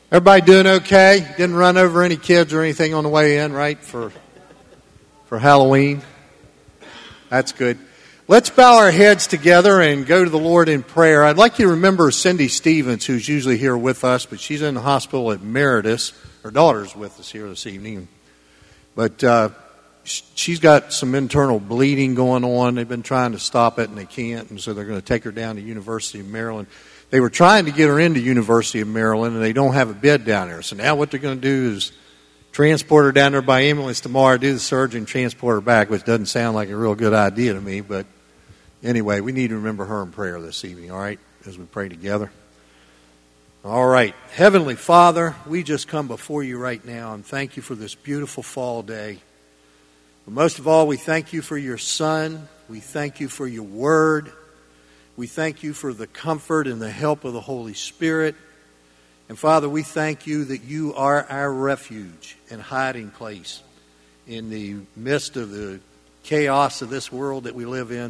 Everybody doing okay? Didn't run over any kids or anything on the way in, right, for Halloween? That's good. Let's bow our heads together and go to the Lord in prayer. I'd like you to remember Cindy Stevens, who's usually here with us, but she's in the hospital at Meritus. Her daughter's with us here this evening. But she's got some internal bleeding going on. They've been trying to stop it, and they can't, and so they're going to take her down to University of Maryland. They were trying to get her into University of Maryland, and they don't have a bed down there. So now what they're going to do is transport her down there by ambulance tomorrow, do the surgery, and transport her back, which doesn't sound like a real good idea to me. But anyway, we need to remember her in prayer this evening, all right, as we pray together. All right. Heavenly Father, we just come before you right now and thank you for this beautiful fall day. But most of all, we thank you for your Son. We thank you for your Word. We thank you for the comfort and the help of the Holy Spirit. And Father, we thank you that you are our refuge and hiding place in the midst of the chaos of this world that we live in.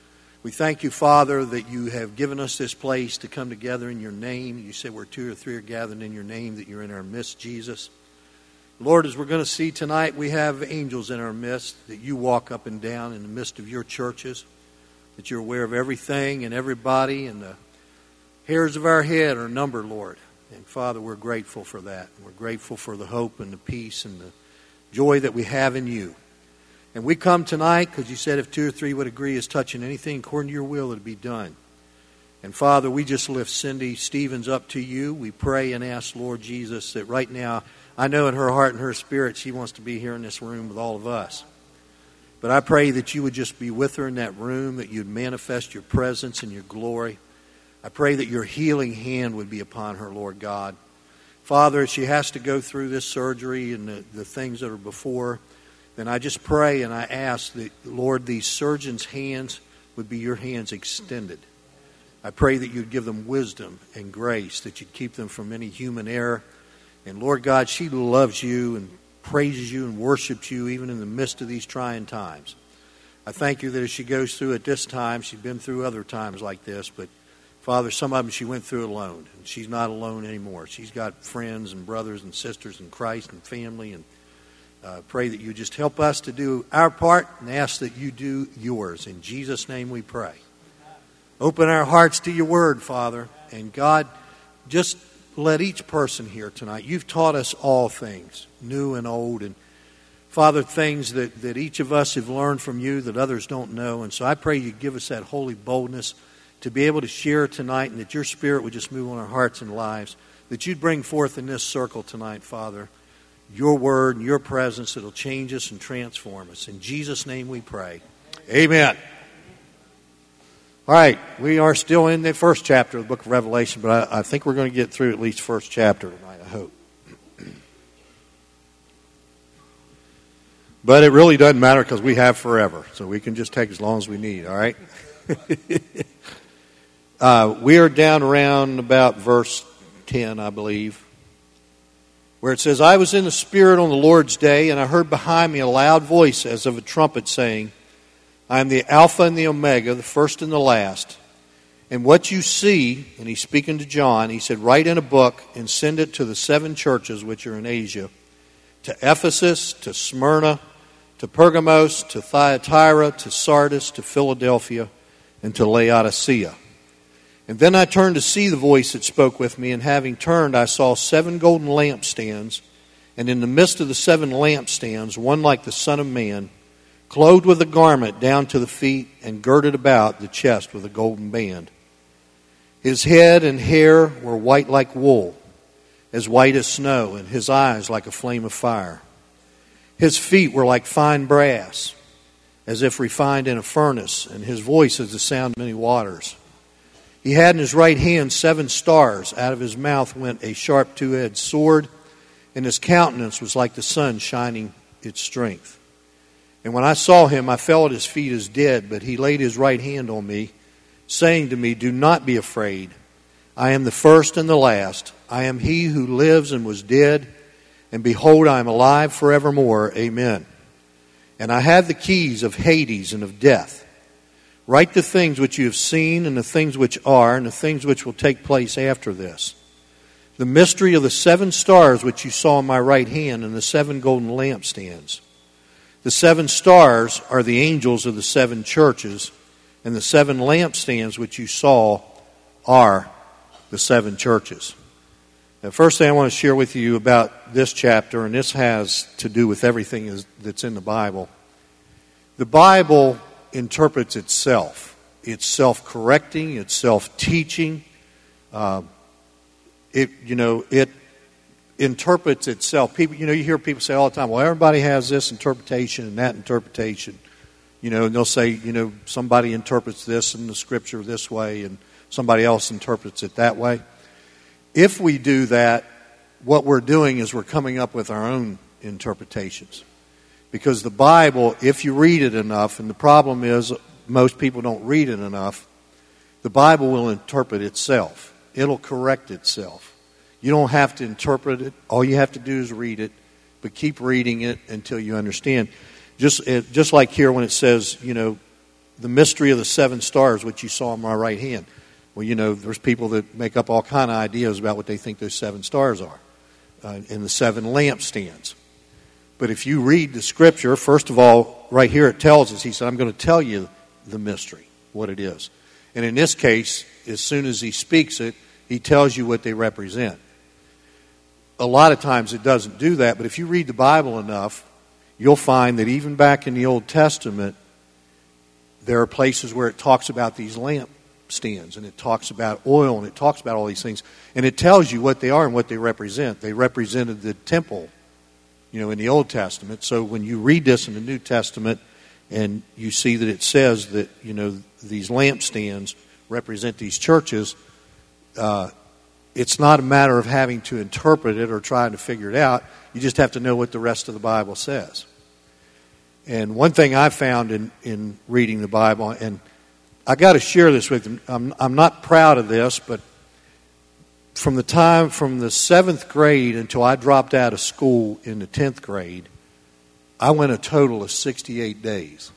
We thank you, Father, that you have given us this place to come together in your name. You said where 2 or 3 are gathered in your name, that you're in our midst, Jesus. Lord, as we're going to see tonight, we have angels in our midst, that you walk up and down in the midst of your churches, that you're aware of everything and everybody, and the hairs of our head are numbered, Lord. And Father, we're grateful for that. We're grateful for the hope and the peace and the joy that we have in you. And we come tonight because you said if 2 or 3 would agree as touching anything according to your will, it'd be done. And Father, we just lift Cindy Stevens up to you. We pray and ask, Lord Jesus, that right now, I know in her heart and her spirit she wants to be here in this room with all of us. But I pray that you would just be with her in that room, that you'd manifest your presence and your glory. I pray that your healing hand would be upon her, Lord God. Father, as she has to go through this surgery and the things that are before, then I just pray and I ask that, Lord, these surgeons' hands would be your hands extended. I pray that you'd give them wisdom and grace, that you'd keep them from any human error. And Lord God, she loves you and praises you and worships you even in the midst of these trying times. I thank you that as she goes through it this time, she's been through other times like this, but Father, some of them she went through alone, and she's not alone anymore. She's got friends and brothers and sisters in Christ and family, and pray that you just help us to do our part and ask that you do yours. In Jesus' name we pray. Open our hearts to your word, Father, and God, just let each person here tonight, you've taught us all things, new and old, and Father, things that each of us have learned from you that others don't know. And so I pray you give us that holy boldness to be able to share tonight, and that your Spirit would just move on our hearts and lives, that you'd bring forth in this circle tonight, Father, your word and your presence that'll change us and transform us. In Jesus' name we pray. Amen. All right, we are still in the first chapter of the book of Revelation, but I think we're going to get through at least first chapter tonight, I hope. But it really doesn't matter because we have forever, so we can just take as long as we need, all right? We are down around about verse 10, I believe, where it says, I was in the Spirit on the Lord's day, and I heard behind me a loud voice as of a trumpet saying, I am the Alpha and the Omega, the first and the last. And what you see, and he's speaking to John, he said, write in a book and send it to the 7 churches which are in Asia, to Ephesus, to Smyrna, to Pergamos, to Thyatira, to Sardis, to Philadelphia, and to Laodicea. And then I turned to see the voice that spoke with me, and having turned, I saw 7 golden lampstands, and in the midst of the 7 lampstands, one like the Son of Man, clothed with a garment down to the feet, and girded about the chest with a golden band. His head and hair were white like wool, as white as snow, and his eyes like a flame of fire. His feet were like fine brass, as if refined in a furnace, and his voice as the sound of many waters. He had in his right hand 7 stars. Out of his mouth went a sharp 2-edged sword, and his countenance was like the sun shining its strength. And when I saw him, I fell at his feet as dead, but he laid his right hand on me, saying to me, do not be afraid. I am the first and the last. I am he who lives and was dead, and behold, I am alive forevermore. Amen. And I have the keys of Hades and of death. Write the things which you have seen, and the things which are, and the things which will take place after this. The mystery of the 7 stars which you saw in my right hand and the 7 golden lampstands. The 7 stars are the angels of the 7 churches, and the 7 lampstands which you saw are the 7 churches. The first thing I want to share with you about this chapter, and this has to do with everything that's in the Bible. The Bible interprets itself. It's self-correcting. It's self-teaching. It interprets itself. People, you hear people say all the time, well, everybody has this interpretation and that interpretation. And they'll say, somebody interprets this in the Scripture this way and somebody else interprets it that way. If we do that, what we're doing is we're coming up with our own interpretations. Because the Bible, if you read it enough, and the problem is most people don't read it enough, the Bible will interpret itself. It'll correct itself. You don't have to interpret it. All you have to do is read it, but keep reading it until you understand. Just like here when it says, the mystery of the 7 stars, which you saw in my right hand. Well, there's people that make up all kind of ideas about what they think those 7 stars are, and the 7 lampstands. But if you read the Scripture, first of all, right here it tells us, he said, I'm going to tell you the mystery, what it is. And in this case, as soon as he speaks it, he tells you what they represent. A lot of times it doesn't do that, but if you read the Bible enough, you'll find that even back in the Old Testament, there are places where it talks about these lampstands, and it talks about oil, and it talks about all these things. And it tells you what they are and what they represent. They represented the temple, in the Old Testament. So when you read this in the New Testament and you see that it says that, these lampstands represent these churches, it's not a matter of having to interpret it or trying to figure it out. You just have to know what the rest of the Bible says. And one thing I found in reading the Bible, and I got to share this with you. I'm not proud of this, but from the 7th grade until I dropped out of school in the 10th grade, I went a total of 68 days.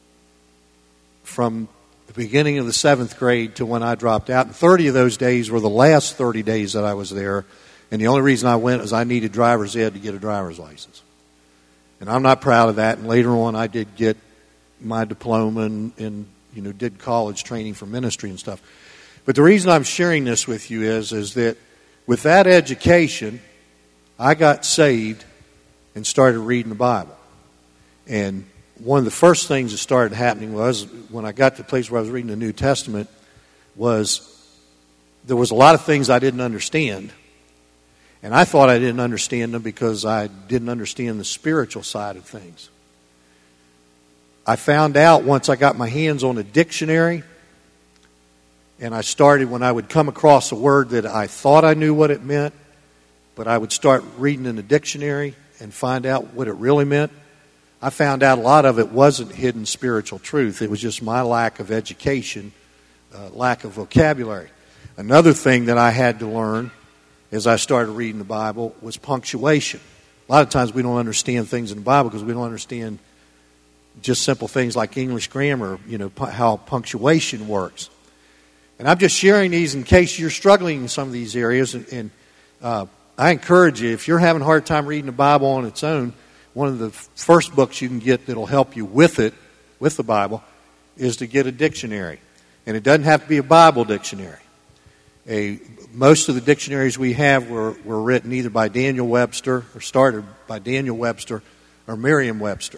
From the beginning of the 7th grade to when I dropped out. And 30 of those days were the last 30 days that I was there. And the only reason I went was I needed driver's ed to get a driver's license. And I'm not proud of that. And later on I did get my diploma and did college training for ministry and stuff. But the reason I'm sharing this with you is that with that education, I got saved and started reading the Bible. And one of the first things that started happening was when I got to the place where I was reading the New Testament was there was a lot of things I didn't understand. And I thought I didn't understand them because I didn't understand the spiritual side of things. I found out once I got my hands on a dictionary, and I started when I would come across a word that I thought I knew what it meant, but I would start reading in the dictionary and find out what it really meant. I found out a lot of it wasn't hidden spiritual truth. It was just my lack of education, lack of vocabulary. Another thing that I had to learn as I started reading the Bible was punctuation. A lot of times we don't understand things in the Bible because we don't understand just simple things like English grammar, how punctuation works. And I'm just sharing these in case you're struggling in some of these areas. And I encourage you, if you're having a hard time reading the Bible on its own, one of the first books you can get that'll help you with the Bible, is to get a dictionary. And it doesn't have to be a Bible dictionary. Most of the dictionaries we have were written either by Daniel Webster, or started by Daniel Webster, or Merriam-Webster.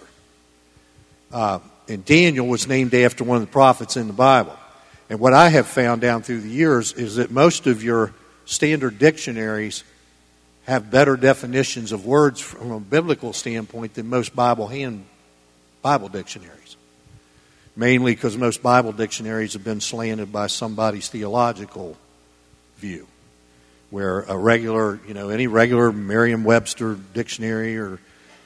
And Daniel was named after one of the prophets in the Bible. And what I have found down through the years is that most of your standard dictionaries have better definitions of words from a biblical standpoint than most Bible dictionaries. Mainly because most Bible dictionaries have been slanted by somebody's theological view. Where a regular, any regular Merriam-Webster dictionary or,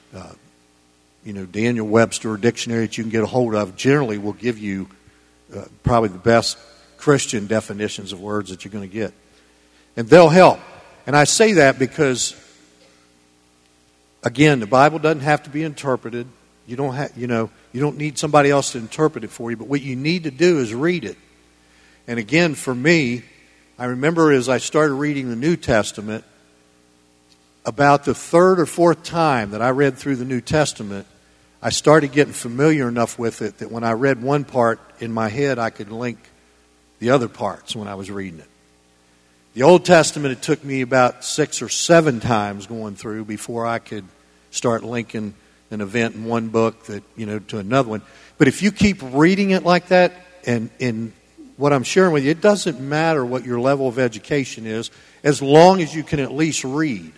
Daniel Webster dictionary that you can get a hold of generally will give you probably the best Christian definitions of words that you're going to get. And they'll help. And I say that because, again, the Bible doesn't have to be interpreted. You don't need somebody else to interpret it for you. But what you need to do is read it. And again, for me, I remember as I started reading the New Testament, about the third or fourth time that I read through the New Testament, I started getting familiar enough with it that when I read one part in my head, I could link the other parts when I was reading it. The Old Testament, it took me about 6 or 7 times going through before I could start linking an event in one book that, to another one. But if you keep reading it like that, and what I'm sharing with you, it doesn't matter what your level of education is, as long as you can at least read.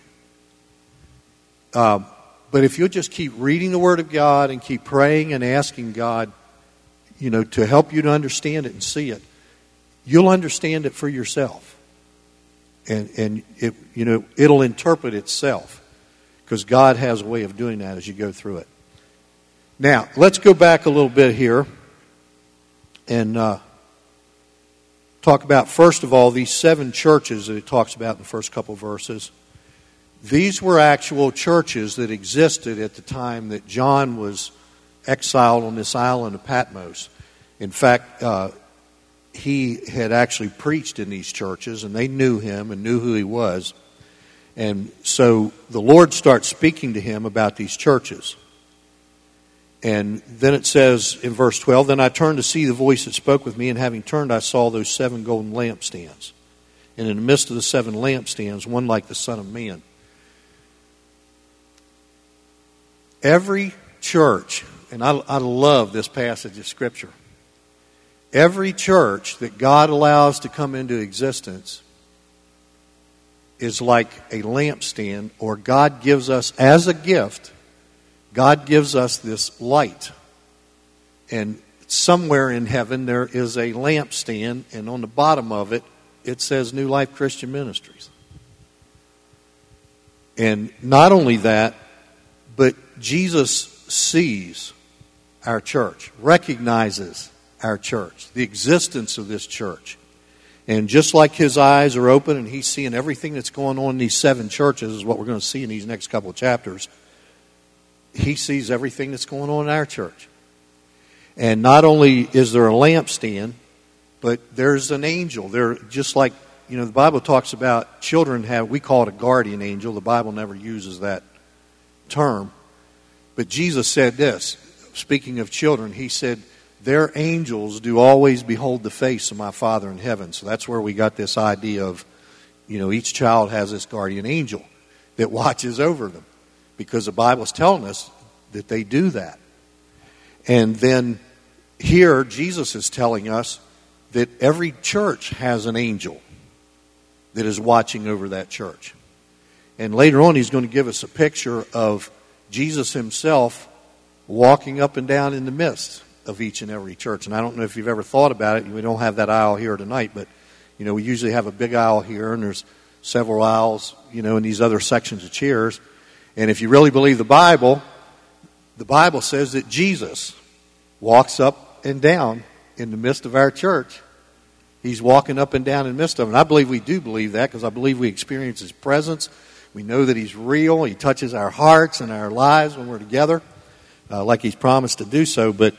But if you'll just keep reading the Word of God and keep praying and asking God, to help you to understand it and see it, you'll understand it for yourself. And it, it'll interpret itself, because God has a way of doing that as you go through it. Now, let's go back a little bit here and talk about, first of all, these 7 churches that it talks about in the first couple verses. These were actual churches that existed at the time that John was exiled on this island of Patmos. In fact, he had actually preached in these churches, and they knew him and knew who he was. And so the Lord starts speaking to him about these churches. And then it says in verse 12, "Then I turned to see the voice that spoke with me, and having turned I saw those 7 golden lampstands. And in the midst of the 7 lampstands, one like the Son of Man." Every church, and I love this passage of Scripture, every church that God allows to come into existence is like a lampstand, or God gives us as a gift, God gives us this light. And somewhere in heaven there is a lampstand, and on the bottom of it, it says New Life Christian Ministries. And not only that, but Jesus sees our church, recognizes our church, the existence of this church. And just like his eyes are open and he's seeing everything that's going on in these 7 churches, is what we're going to see in these next couple of chapters, he sees everything that's going on in our church. And not only is there a lampstand, but there's an angel. There, just like, the Bible talks about children we call it a guardian angel. The Bible never uses that term. But Jesus said this, speaking of children, he said, "Their angels do always behold the face of my Father in heaven." So that's where we got this idea of, each child has this guardian angel that watches over them, because the Bible's telling us that they do that. And then here, Jesus is telling us that every church has an angel that is watching over that church. And later on, he's going to give us a picture of Jesus himself walking up and down in the midst of each and every church. And I don't know if you've ever thought about it. We don't have that aisle here tonight, but, we usually have a big aisle here, and there's several aisles, in these other sections of chairs. And if you really believe the Bible says that Jesus walks up and down in the midst of our church. He's walking up and down in the midst of them. And I believe we do believe that, because I believe we experience his presence. We know that he's real. He touches our hearts and our lives when we're together, like he's promised to do so. But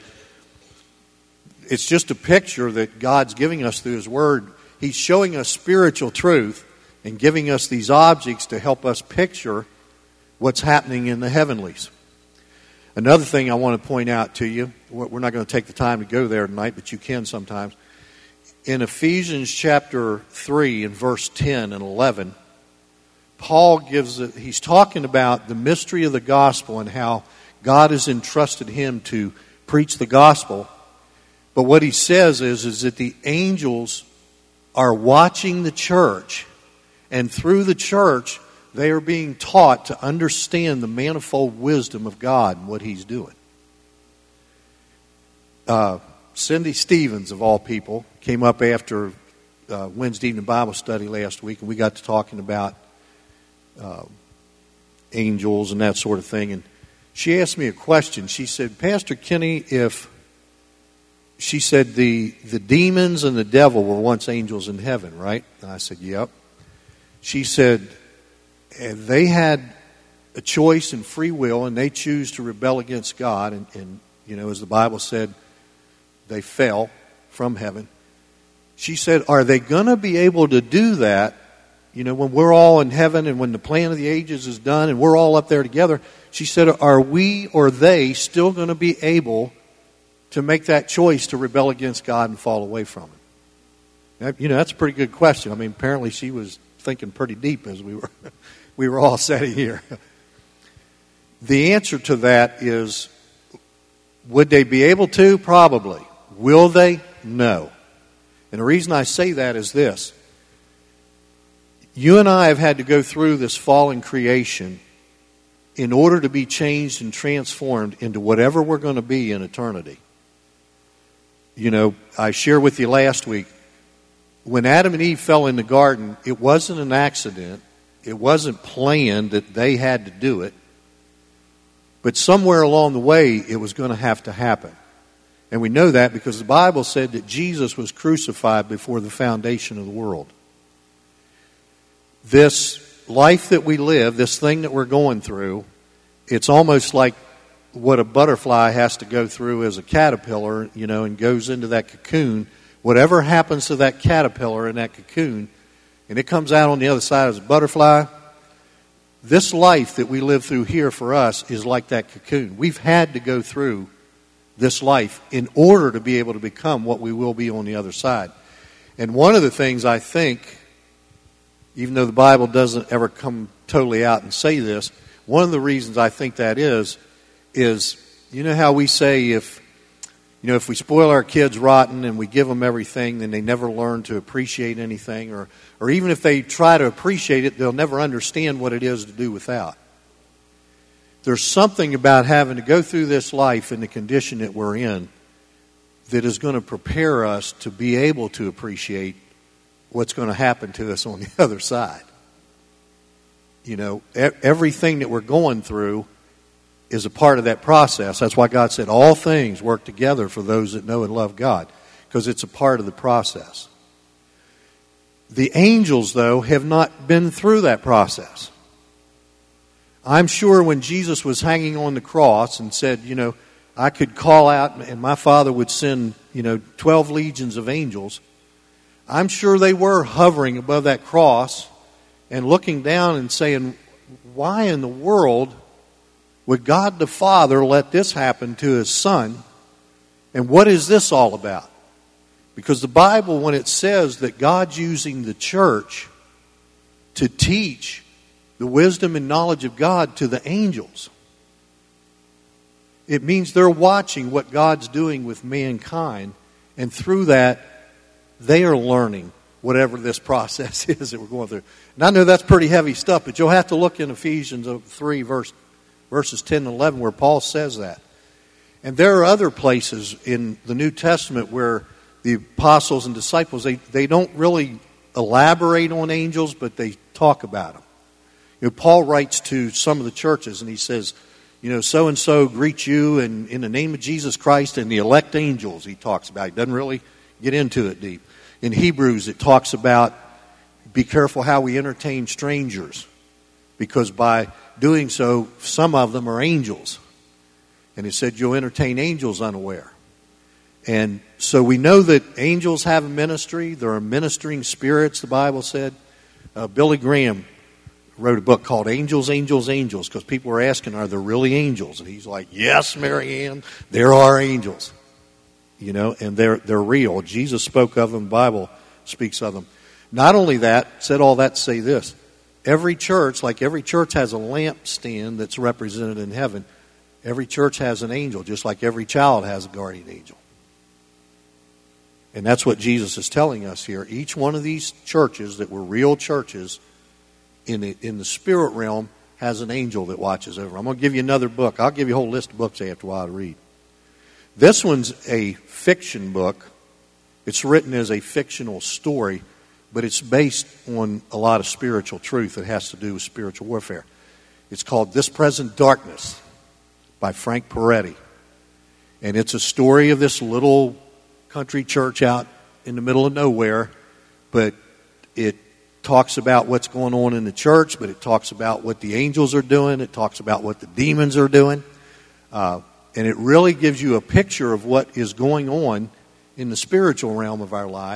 it's just a picture that God's giving us through his word. He's showing us spiritual truth and giving us these objects to help us picture what's happening in the heavenlies. Another thing I want to point out to you, we're not going to take the time to go there tonight, but you can sometimes. In Ephesians chapter 3 and verse 10 and 11, Paul he's talking about the mystery of the gospel and how God has entrusted him to preach the gospel. But what he says is that the angels are watching the church, and through the church, they are being taught to understand the manifold wisdom of God and what he's doing. Cindy Stevens, of all people, came up after Wednesday evening Bible study last week, and we got to talking about angels and that sort of thing. And she asked me a question. She said, "Pastor Kenny, she said the demons and the devil were once angels in heaven, right?" And I said, "Yep." She said, they had a choice and free will, and they choose to rebel against God. And as the Bible said, they fell from heaven. she said, are they going to be able to do that, when we're all in heaven and when the plan of the ages is done and we're all up there together? She said, are we or they still going to be able to make that choice to rebel against God and fall away from Him? That's a pretty good question. I mean, apparently she was thinking pretty deep as we were all sitting here. The answer to that is, would they be able to? Probably. Will they? No. And the reason I say that is this. You and I have had to go through this fallen creation in order to be changed and transformed into whatever we're going to be in eternity. I shared with you last week, when Adam and Eve fell in the garden, it wasn't an accident. It wasn't planned that they had to do it. But somewhere along the way, it was going to have to happen. And we know that because the Bible said that Jesus was crucified before the foundation of the world. This life that we live, this thing that we're going through, it's almost like what a butterfly has to go through as a caterpillar, and goes into that cocoon. Whatever happens to that caterpillar in that cocoon, and it comes out on the other side as a butterfly, this life that we live through here for us is like that cocoon. We've had to go through this life in order to be able to become what we will be on the other side. And one of the things I think, even though the Bible doesn't ever come totally out and say this, one of the reasons I think that is how we say if we spoil our kids rotten and we give them everything, then they never learn to appreciate anything, or even if they try to appreciate it, they'll never understand what it is to do without. There's something about having to go through this life in the condition that we're in that is going to prepare us to be able to appreciate what's going to happen to us on the other side. Everything that we're going through is a part of that process. That's why God said all things work together for those that know and love God, because it's a part of the process. The angels, though, have not been through that process. I'm sure when Jesus was hanging on the cross and said, I could call out and my Father would send, 12 legions of angels, I'm sure they were hovering above that cross and looking down and saying, why in the world would God the Father let this happen to His Son? And what is this all about? Because the Bible, when it says that God's using the church to teach the wisdom and knowledge of God to the angels, it means they're watching what God's doing with mankind, and through that, they are learning whatever this process is that we're going through. And I know that's pretty heavy stuff, but you'll have to look in Ephesians 3, verses 10 and 11, where Paul says that. And there are other places in the New Testament where the apostles and disciples, they don't really elaborate on angels, but they talk about them. Paul writes to some of the churches and he says, so-and-so greet you and in the name of Jesus Christ and the elect angels he talks about. He doesn't really get into it deep. In Hebrews it talks about be careful how we entertain strangers, because by doing so, some of them are angels. And it said you'll entertain angels unaware. And so we know that angels have a ministry. There are ministering spirits, the Bible said. Billy Graham wrote a book called Angels, Angels, Angels, because people were asking, are there really angels? And he's like, yes, Mary Ann, there are angels. And they're real. Jesus spoke of them. The Bible speaks of them. Not only that, said all that to say this. Every church has a lampstand that's represented in heaven. Every church has an angel, just like every child has a guardian angel. And that's what Jesus is telling us here. Each one of these churches that were real churches in the spirit realm has an angel that watches over. I'm going to give you another book. I'll give you a whole list of books after a while to read. This one's a fiction book. It's written as a fictional story, but it's based on a lot of spiritual truth that has to do with spiritual warfare. It's called This Present Darkness by Frank Peretti. And it's a story of this little country church out in the middle of nowhere, but it talks about what's going on in the church, but it talks about what the angels are doing. It talks about what the demons are doing. And it really gives you a picture of what is going on in the spiritual realm of our lives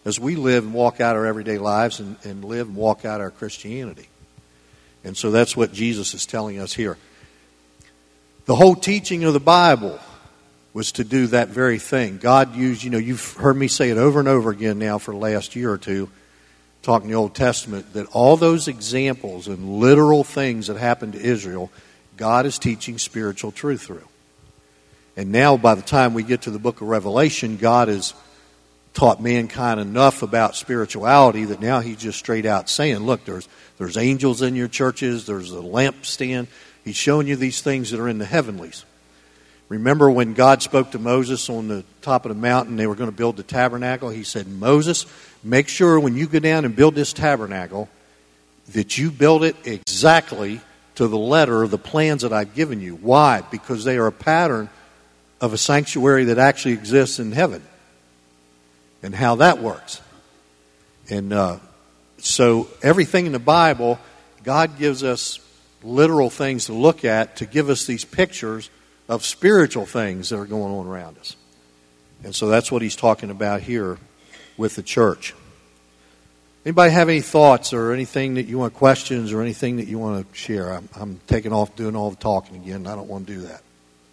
as we live and walk out our everyday lives and live and walk out our Christianity. And so that's what Jesus is telling us here. The whole teaching of the Bible was to do that very thing. God used, you've heard me say it over and over again now for the last year or two, talking the Old Testament, that all those examples and literal things that happened to Israel, God is teaching spiritual truth through. And now by the time we get to the book of Revelation, God has taught mankind enough about spirituality that now he's just straight out saying, look, there's angels in your churches, there's a lampstand. He's showing you these things that are in the heavenlies. Remember when God spoke to Moses on the top of the mountain, they were going to build the tabernacle? He said, Moses, make sure when you go down and build this tabernacle that you build it exactly to the letter of the plans that I've given you. Why? Because they are a pattern of a sanctuary that actually exists in heaven and how that works. And so everything in the Bible, God gives us literal things to look at to give us these pictures of spiritual things that are going on around us. And so that's what he's talking about here with the church. Anybody have any thoughts or anything that you want, questions or anything that you want to share? I'm taking off doing all the talking again. I don't want to do that.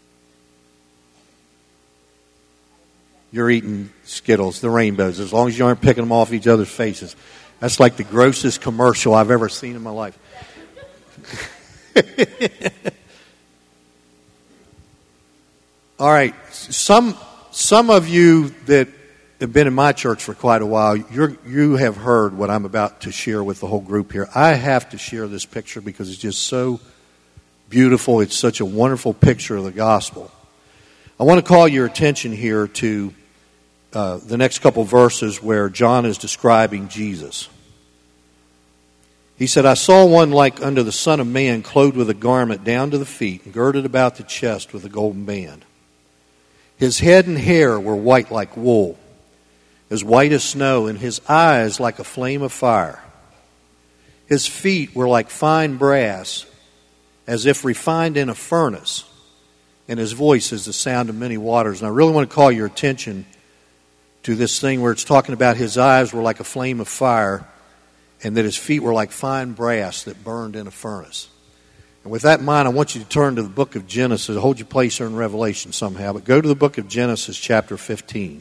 You're eating Skittles, the rainbows, as long as you aren't picking them off each other's faces. That's like the grossest commercial I've ever seen in my life. All right, some of you that have been in my church for quite a while, you have heard what I'm about to share with the whole group here. I have to share this picture because it's just so beautiful. It's such a wonderful picture of the gospel. I want to call your attention here to the next couple verses where John is describing Jesus. He said, I saw one like unto the Son of Man, clothed with a garment down to the feet, and girded about the chest with a golden band. His head and hair were white like wool, as white as snow, and his eyes like a flame of fire. His feet were like fine brass, as if refined in a furnace, and his voice is the sound of many waters. And I really want to call your attention to this thing where it's talking about his eyes were like a flame of fire, and that his feet were like fine brass that burned in a furnace. And with that in mind, I want you to turn to the book of Genesis. Hold your place here in Revelation somehow, but go to the book of Genesis chapter 15.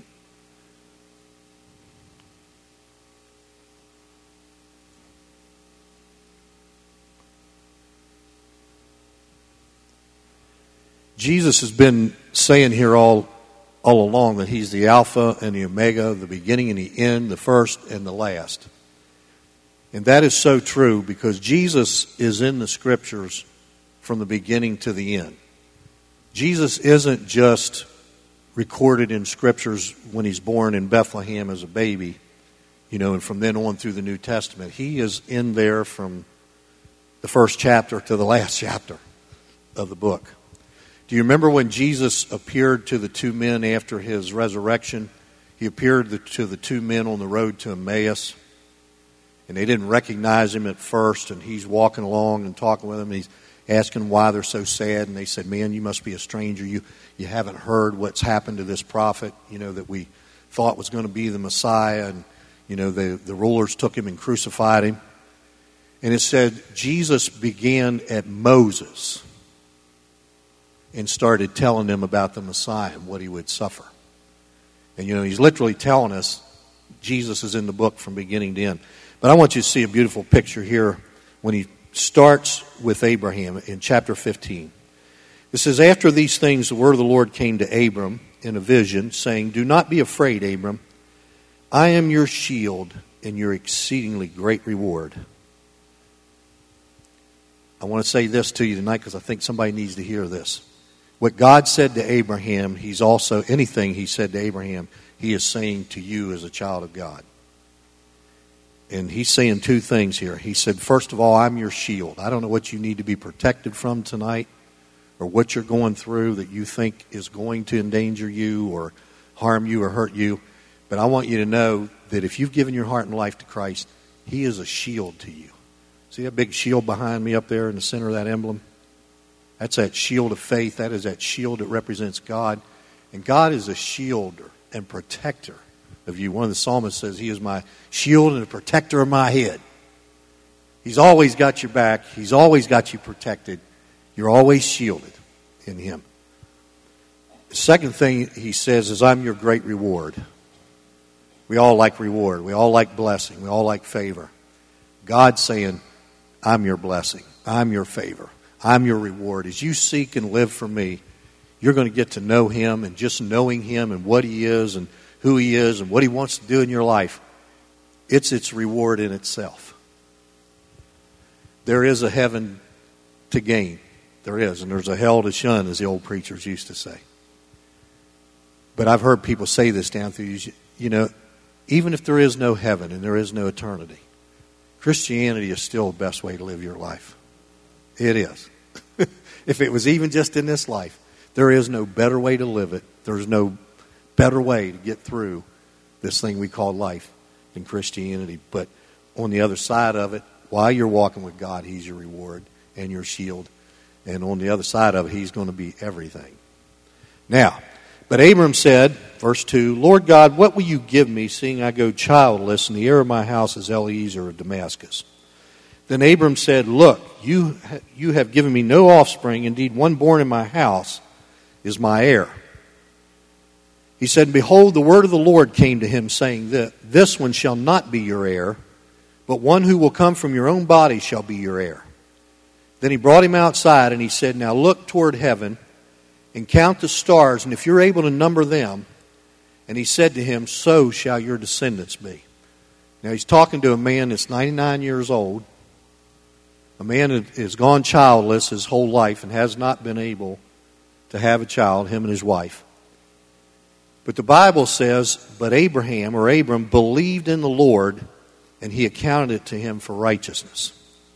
Jesus has been saying here all along that he's the Alpha and the Omega, the beginning and the end, the first and the last. And that is so true because Jesus is in the Scriptures from the beginning to the end. Jesus isn't just recorded in Scriptures when he's born in Bethlehem as a baby, and from then on through the New Testament. He is in there from the first chapter to the last chapter of the book. Do you remember when Jesus appeared to the two men after his resurrection? He appeared to the two men on the road to Emmaus. And they didn't recognize him at first, and he's walking along and talking with them, and he's asking why they're so sad, and they said, man, you must be a stranger. You haven't heard what's happened to this prophet, that we thought was going to be the Messiah, and, the rulers took him and crucified him. And it said Jesus began at Moses and started telling them about the Messiah and what he would suffer. And, he's literally telling us Jesus is in the book from beginning to end. But I want you to see a beautiful picture here when he starts with Abraham in chapter 15. It says, after these things, the word of the Lord came to Abram in a vision, saying, do not be afraid, Abram. I am your shield and your exceedingly great reward. I want to say this to you tonight because I think somebody needs to hear this. What God said to Abraham, he's also, anything he said to Abraham, he is saying to you as a child of God. And he's saying two things here. He said, first of all, I'm your shield. I don't know what you need to be protected from tonight or what you're going through that you think is going to endanger you or harm you or hurt you. But I want you to know that if you've given your heart and life to Christ, he is a shield to you. See that big shield behind me up there in the center of that emblem? That's that shield of faith. That is that shield that represents God. And God is a shielder and protector of you. One of the psalmists says, He is my shield and the protector of my head. He's always got your back. He's always got you protected. You're always shielded in Him. The second thing He says is, I'm your great reward. We all like reward. We all like blessing. We all like favor. God's saying, I'm your blessing. I'm your favor. I'm your reward. As you seek and live for me, you're going to get to know Him, and just knowing Him and what He is and who He is and what He wants to do in your life, it's its reward in itself. There is a heaven to gain. There is. And there's a hell to shun, as the old preachers used to say. But I've heard people say this down through, even if there is no heaven and there is no eternity, Christianity is still the best way to live your life. It is. If it was even just in this life, there is no better way to live it. There's no better way to get through this thing we call life than Christianity. But on the other side of it, while you're walking with God, He's your reward and your shield. And on the other side of it, He's going to be everything. Now, but Abram said, verse 2, Lord God, what will you give me, seeing I go childless, and the heir of my house is Eliezer of Damascus? Then Abram said, look, you have given me no offspring. Indeed, one born in my house is my heir. He said, behold, the word of the Lord came to him, saying that this one shall not be your heir, but one who will come from your own body shall be your heir. Then he brought him outside, and he said, now look toward heaven and count the stars, and if you're able to number them. And he said to him, so shall your descendants be. Now he's talking to a man that's 99 years old, a man that has gone childless his whole life and has not been able to have a child, him and his wife. But the Bible says, but Abraham, or Abram, believed in the Lord, and He accounted it to him for righteousness.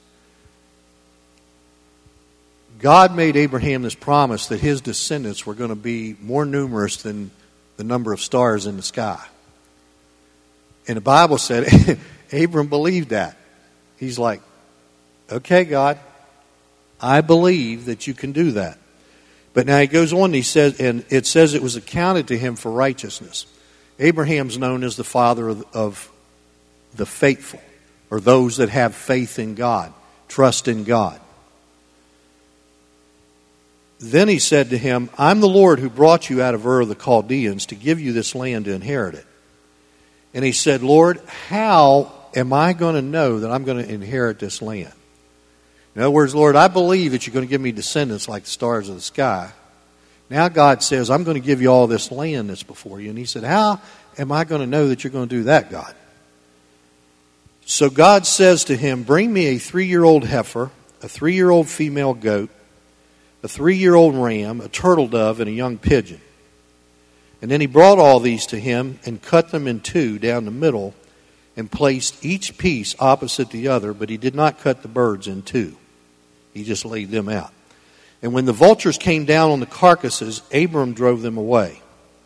God made Abraham this promise that his descendants were going to be more numerous than the number of stars in the sky. And the Bible said, Abram believed that. He's like, okay, God, I believe that you can do that. But now he goes on, he says, and it says it was accounted to him for righteousness. Abraham's known as the father of the faithful, or those that have faith in God, trust in God. Then he said to him, I'm the Lord who brought you out of Ur of the Chaldeans to give you this land to inherit it. And he said, Lord, how am I going to know that I'm going to inherit this land? In other words, Lord, I believe that you're going to give me descendants like the stars of the sky. Now God says, I'm going to give you all this land that's before you. And he said, how am I going to know that you're going to do that, God? So God says to him, bring me a 3-year-old heifer, a 3-year-old female goat, a 3-year-old ram, a turtle dove, and a young pigeon. And then he brought all these to him and cut them in two down the middle and placed each piece opposite the other, but he did not cut the birds in two. He just laid them out. And when the vultures came down on the carcasses, Abram drove them away.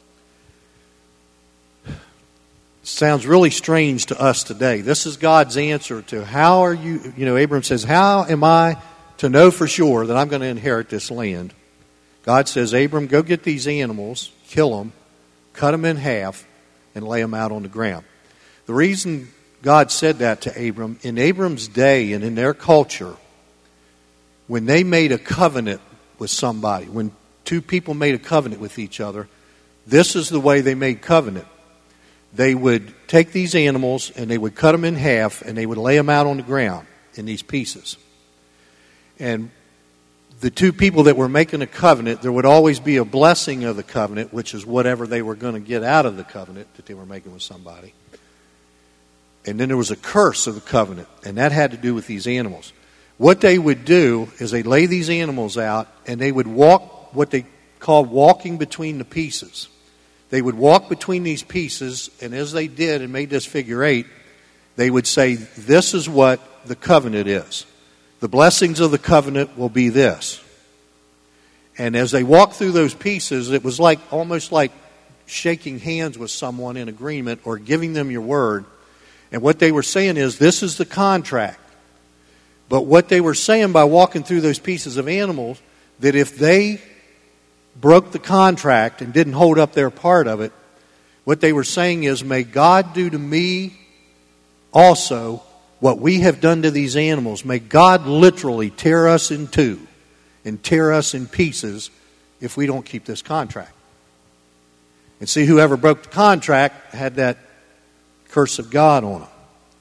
Sounds really strange to us today. This is God's answer to how are you, Abram says, how am I to know for sure that I'm going to inherit this land? God says, Abram, go get these animals, kill them, cut them in half, and lay them out on the ground. The reason God said that to Abram, in Abram's day and in their culture, when they made a covenant with somebody, when two people made a covenant with each other, this is the way they made covenant. They would take these animals and they would cut them in half and they would lay them out on the ground in these pieces. And the two people that were making a covenant, there would always be a blessing of the covenant, which is whatever they were going to get out of the covenant that they were making with somebody. And then there was a curse of the covenant, and that had to do with these animals. What they would do is they'd lay these animals out, and they would walk what they called walking between the pieces. They would walk between these pieces, and as they did and made this figure 8, they would say, this is what the covenant is. The blessings of the covenant will be this. And as they walked through those pieces, it was like almost like shaking hands with someone in agreement or giving them your word. And what they were saying is, this is the contract. But what they were saying by walking through those pieces of animals, that if they broke the contract and didn't hold up their part of it, What they were saying is, may God do to me also what we have done to these animals. May God literally tear us in two and tear us in pieces if we don't keep this contract. And see, whoever broke the contract had that curse of God on them.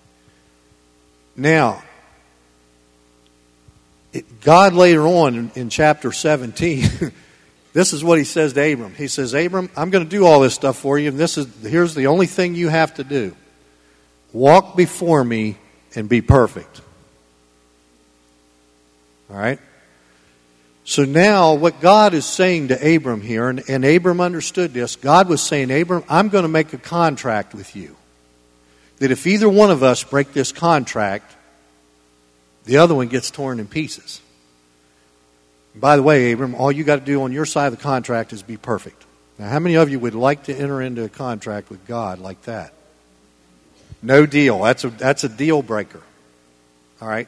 Now, God later on in chapter 17, this is what he says to Abram. He says, Abram, I'm going to do all this stuff for you, and here's the only thing you have to do. Walk before me and be perfect. All right? So now what God is saying to Abram here, and Abram understood this, God was saying, Abram, I'm going to make a contract with you. That if either one of us break this contract, the other one gets torn in pieces. And by the way, Abram, all you got to do on your side of the contract is be perfect. Now, how many of you would like to enter into a contract with God like that? No deal. That's a deal breaker. All right?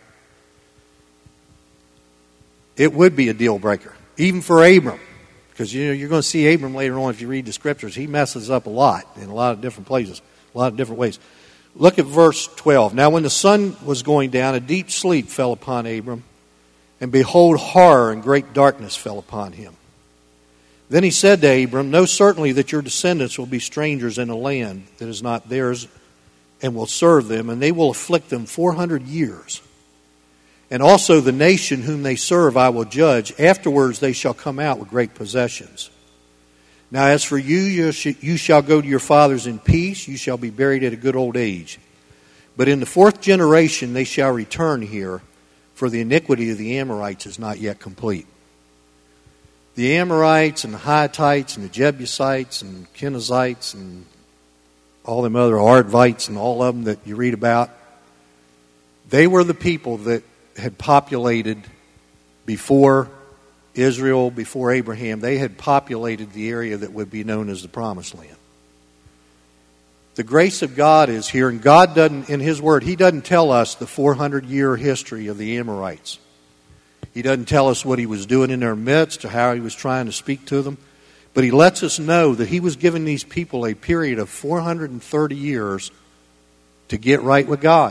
It would be a deal breaker, even for Abram. Because you're going to see Abram later on if you read the scriptures. He messes up a lot in a lot of different places, a lot of different ways. Look at verse 12. Now when the sun was going down, a deep sleep fell upon Abram, and behold, horror and great darkness fell upon him. Then he said to Abram, know certainly that your descendants will be strangers in a land that is not theirs, and will serve them, and they will afflict them 400 years. And also the nation whom they serve I will judge. Afterwards they shall come out with great possessions. Now as for you, you shall go to your fathers in peace. You shall be buried at a good old age. But in the fourth generation they shall return here, for the iniquity of the Amorites is not yet complete. The Amorites and the Hittites and the Jebusites and Kenizzites and all them other Arvites and all of them that you read about, they were the people that had populated before Israel, before Abraham. They had populated the area that would be known as the Promised Land. The grace of God is here, and God doesn't, in His Word, He doesn't tell us the 400-year history of the Amorites. He doesn't tell us what He was doing in their midst or how He was trying to speak to them. But He lets us know that He was giving these people a period of 430 years to get right with God.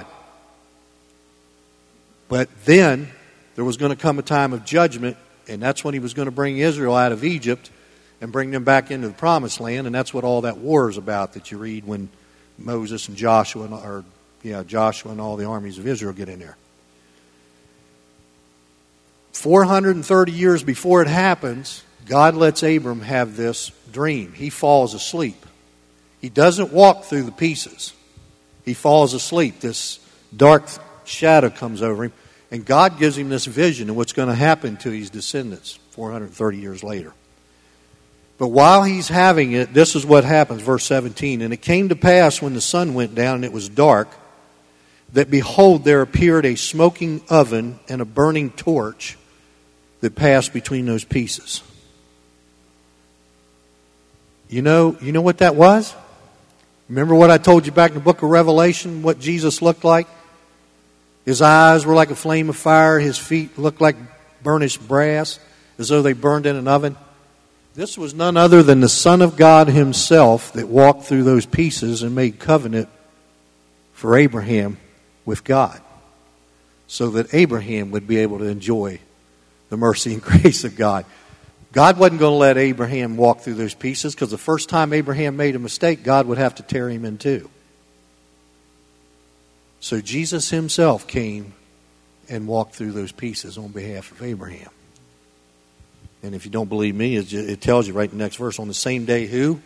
But then there was going to come a time of judgment, and that's when He was going to bring Israel out of Egypt and bring them back into the Promised Land, and that's what all that war is about that you read when Moses and Joshua and all the armies of Israel get in there. 430 years before it happens, God lets Abram have this dream. He falls asleep. He doesn't walk through the pieces. He falls asleep. This dark shadow comes over him, and God gives him this vision of what's going to happen to his descendants 430 years later. But while he's having it, this is what happens, verse 17. And it came to pass when the sun went down and it was dark, that behold, there appeared a smoking oven and a burning torch that passed between those pieces. You know what that was? Remember what I told you back in the book of Revelation, what Jesus looked like? His eyes were like a flame of fire. His feet looked like burnished brass, as though they burned in an oven. This was none other than the Son of God Himself that walked through those pieces and made covenant for Abraham with God, so that Abraham would be able to enjoy the mercy and grace of God. God wasn't going to let Abraham walk through those pieces, because the first time Abraham made a mistake, God would have to tear him in two. So Jesus Himself came and walked through those pieces on behalf of Abraham. And if you don't believe me, it tells you right in the next verse. On the same day, who?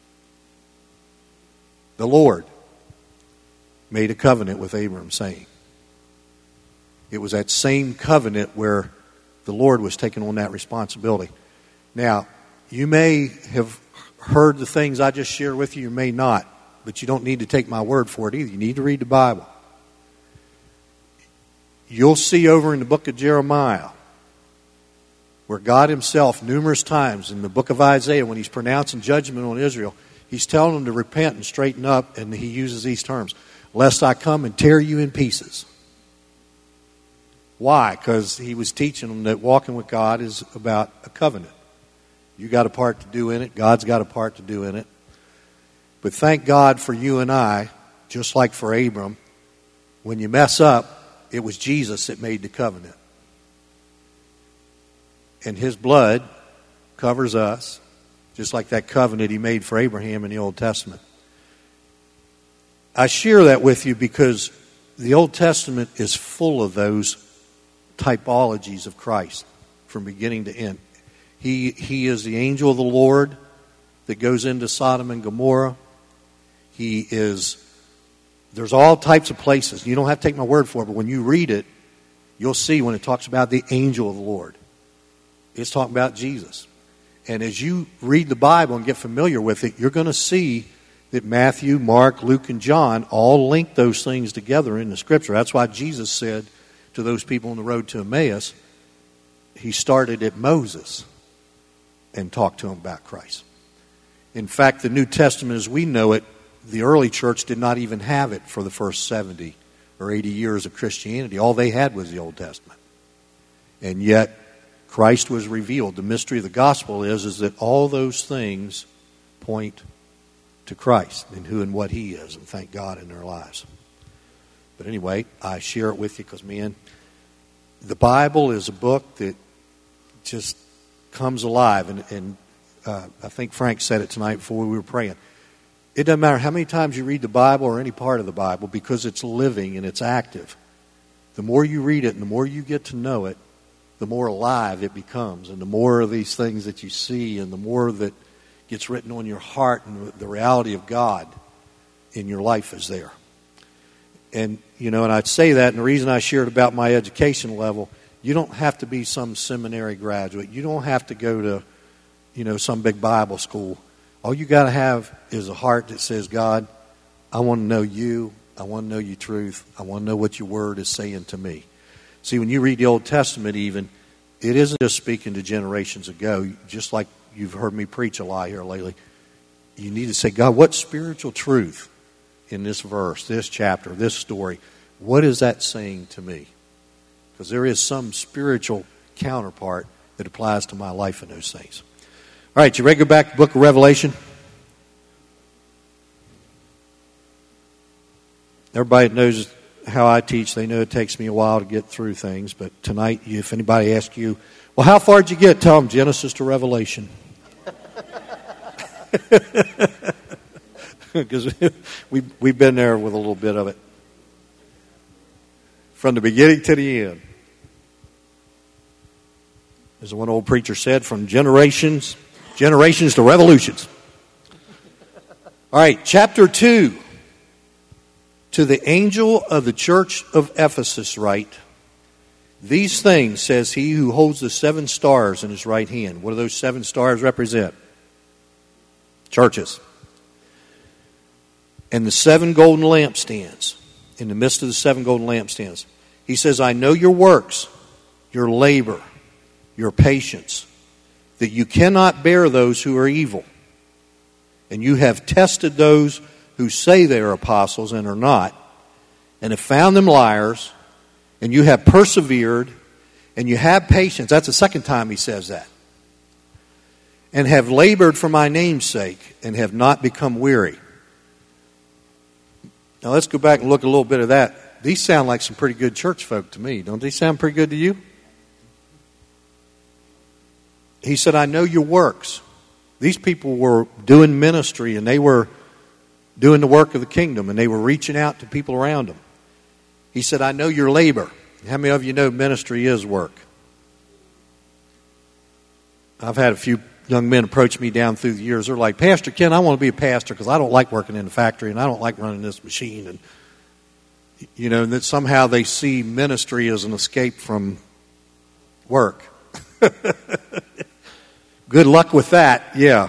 The Lord made a covenant with Abram, saying. It was that same covenant where the Lord was taking on that responsibility. Now, you may have heard the things I just shared with you, you may not. But you don't need to take my word for it either. You need to read the Bible. You'll see over in the book of Jeremiah, where God Himself, numerous times in the book of Isaiah, when He's pronouncing judgment on Israel, He's telling them to repent and straighten up, and He uses these terms. Lest I come and tear you in pieces. Why? Because He was teaching them that walking with God is about a covenant. You got a part to do in it. God's got a part to do in it. But thank God for you and I, just like for Abram, when you mess up, it was Jesus that made the covenant. And his blood covers us, just like that covenant he made for Abraham in the Old Testament. I share that with you because the Old Testament is full of those typologies of Christ from beginning to end. He is the angel of the Lord that goes into Sodom and Gomorrah. There's all types of places. You don't have to take my word for it, but when you read it, you'll see when it talks about the angel of the Lord, it's talking about Jesus. And as you read the Bible and get familiar with it, you're going to see that Matthew, Mark, Luke, and John all link those things together in the Scripture. That's why Jesus said to those people on the road to Emmaus, he started at Moses and talked to them about Christ. In fact, the New Testament as we know it, the early church did not even have it for the first 70 or 80 years of Christianity. All they had was the Old Testament. And yet, Christ was revealed. The mystery of the gospel is that all those things point to Christ and who and what he is, and thank God in their lives. But anyway, I share it with you because, man, the Bible is a book that just comes alive. And I think Frank said it tonight before we were praying. It doesn't matter how many times you read the Bible or any part of the Bible, because it's living and it's active. The more you read it and the more you get to know it, the more alive it becomes. And the more of these things that you see and the more that gets written on your heart and the reality of God in your life is there. And, and I'd say that, and the reason I shared about my education level, you don't have to be some seminary graduate. You don't have to go to, some big Bible school. All you got to have is a heart that says, God, I want to know you. I want to know your truth. I want to know what your word is saying to me. See, when you read the Old Testament even, it isn't just speaking to generations ago, just like you've heard me preach a lot here lately. You need to say, God, what spiritual truth in this verse, this chapter, this story, what is that saying to me? Because there is some spiritual counterpart that applies to my life in those things. All right, you ready to go back to the book of Revelation? Everybody that knows how I teach, they know it takes me a while to get through things. But tonight, if anybody asks you, well, how far did you get? Tell them Genesis to Revelation. Because we've been there with a little bit of it. From the beginning to the end. As one old preacher said, from generations to revolutions. All right, chapter 2. To the angel of the church of Ephesus write, these things says he who holds the 7 stars in his right hand. What do those 7 stars represent? Churches. And the 7 golden lampstands. In the midst of the 7 golden lampstands. He says, I know your works, your labor, your patience, that you cannot bear those who are evil. And you have tested those who say they are apostles and are not, and have found them liars, and you have persevered, and you have patience. That's the second time he says that. And have labored for my name's sake, and have not become weary. Now let's go back and look at a little bit of that. These sound like some pretty good church folk to me. Don't they sound pretty good to you? He said, I know your works. These people were doing ministry, and they were doing the work of the kingdom, and they were reaching out to people around them. He said, I know your labor. How many of you know ministry is work? I've had a few young men approach me down through the years. They're like, Pastor Ken, I want to be a pastor because I don't like working in the factory and I don't like running this machine. And and that somehow they see ministry as an escape from work. Good luck with that, yeah.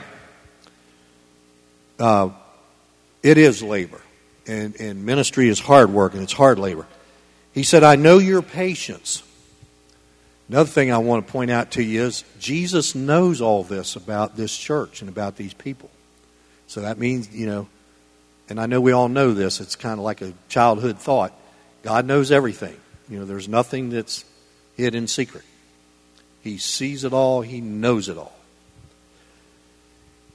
It is labor, and ministry is hard work, and it's hard labor. He said, I know your patience. Another thing I want to point out to you is Jesus knows all this about this church and about these people. So that means, and I know we all know this, it's kind of like a childhood thought. God knows everything. There's nothing that's hid in secret. He sees it all. He knows it all.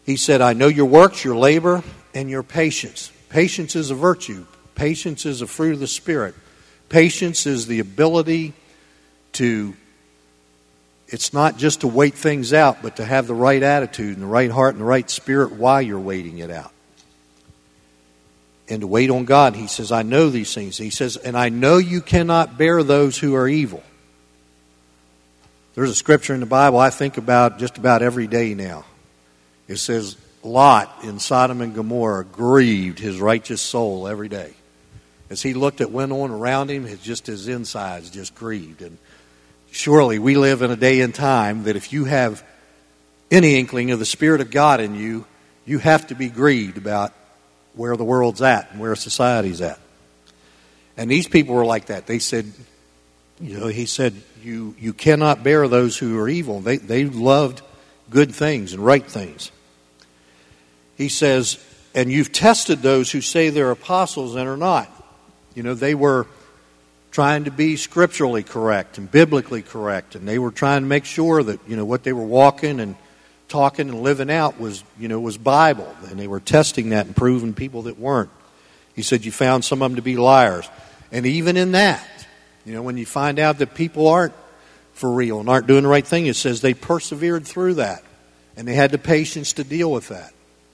He said, I know your works, your labor, and your patience. Patience is a virtue. Patience is a fruit of the Spirit. Patience is the ability to, it's not just to wait things out, but to have the right attitude and the right heart and the right spirit while you're waiting it out. And to wait on God. He says, I know these things. He says, and I know you cannot bear those who are evil. There's a scripture in the Bible I think about just about every day now. It says, Lot in Sodom and Gomorrah grieved his righteous soul every day. As he looked at what went on around him, his insides just grieved. And surely we live in a day and time that if you have any inkling of the Spirit of God in you, you have to be grieved about where the world's at and where society's at. And these people were like that. They said, he said, you cannot bear those who are evil. They loved good things and right things. He says, and you've tested those who say they're apostles and are not. They were trying to be scripturally correct and biblically correct, and they were trying to make sure that, what they were walking and talking and living out was Bible, and they were testing that and proving people that weren't. He said you found some of them to be liars. And even in that, when you find out that people aren't for real and aren't doing the right thing, it says they persevered through that, and they had the patience to deal with that.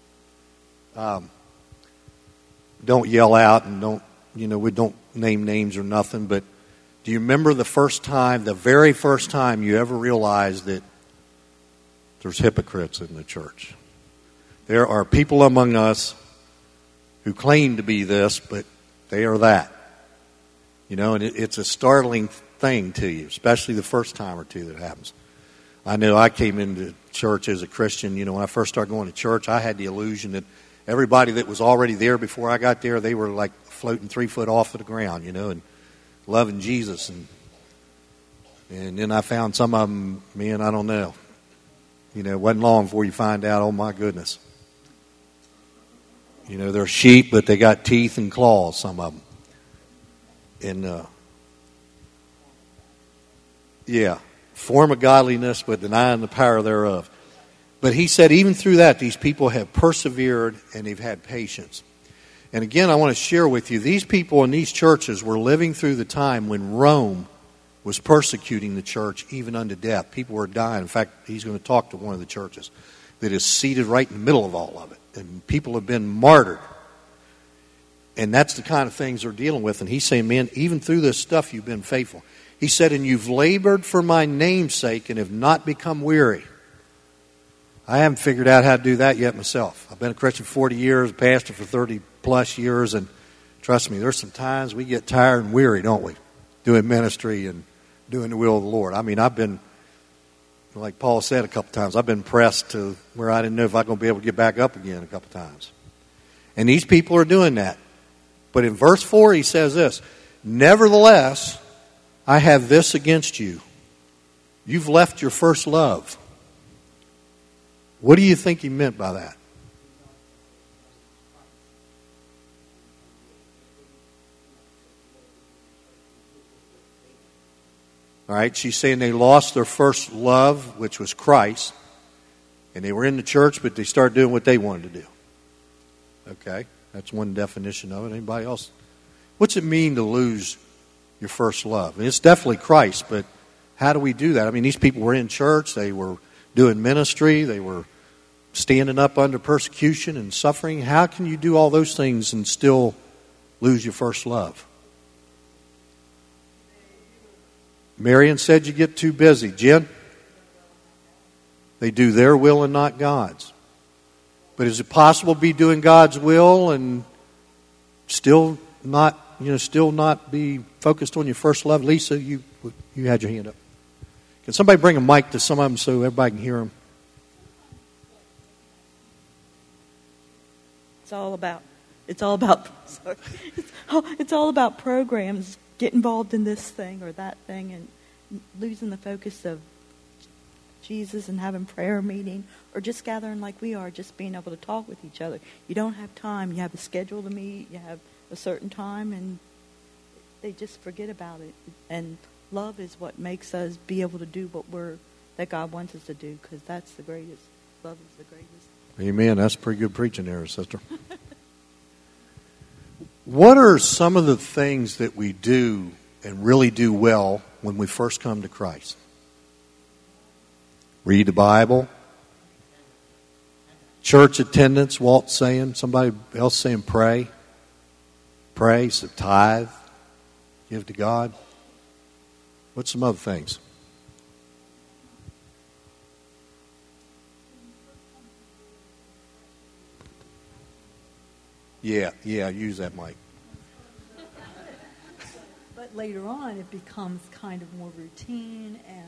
Don't yell out and we don't name names or nothing, but do you remember the very first time you ever realized that there's hypocrites in the church? There are people among us who claim to be this, but they are that. And it's a startling thing to you, especially the first time or two that happens. I know I came into church as a Christian. When I first started going to church, I had the illusion that everybody that was already there before I got there, they were like floating 3 foot off of the ground, and loving Jesus. And then I found some of them, I don't know. It wasn't long before you find out, oh my goodness. They're sheep, but they got teeth and claws, some of them. And, form of godliness, but denying the power thereof. But he said even through that, these people have persevered and they've had patience. And again, I want to share with you, these people in these churches were living through the time when Rome was persecuting the church even unto death. People were dying. In fact, he's going to talk to one of the churches that is seated right in the middle of all of it. And people have been martyred. And that's the kind of things they're dealing with. And he's saying, man, even through this stuff, you've been faithful. He said, and you've labored for my name's sake and have not become weary. I haven't figured out how to do that yet myself. I've been a Christian for 40 years, pastor for 30 plus years, and trust me, there's some times we get tired and weary, don't we? Doing ministry and doing the will of the Lord. I've been, like Paul said a couple times, I've been pressed to where I didn't know if I was going to be able to get back up again a couple times. And these people are doing that. But in verse 4 he says this, nevertheless, I have this against you. You've left your first love. What do you think he meant by that? All right, she's saying they lost their first love, which was Christ. And they were in the church, but they started doing what they wanted to do. Okay, that's one definition of it. Anybody else? What's it mean to lose your first love? It's definitely Christ, but how do we do that? These people were in church. They were doing ministry. They were standing up under persecution and suffering. How can you do all those things and still lose your first love? Marion said you get too busy. Jen? They do their will and not God's. But is it possible to be doing God's will and still not be focused on your first love? Lisa, you had your hand up. Can somebody bring a mic to some of them so everybody can hear them? It's all about programs. Get involved in this thing or that thing and losing the focus of Jesus and having prayer meeting or just gathering like we are, just being able to talk with each other. You don't have time. You have a schedule to meet. You have a certain time, and they just forget about it. And love is what makes us be able to do that God wants us to do, because that's the greatest. Love is the greatest. Amen. That's pretty good preaching there, sister. What are some of the things that we do and really do well when we first come to Christ? Read the Bible. Church attendance, Walt saying. Somebody else saying pray. Pray, so tithe. Give to God. What's some other things? Yeah, use that mic. But later on, it becomes kind of more routine and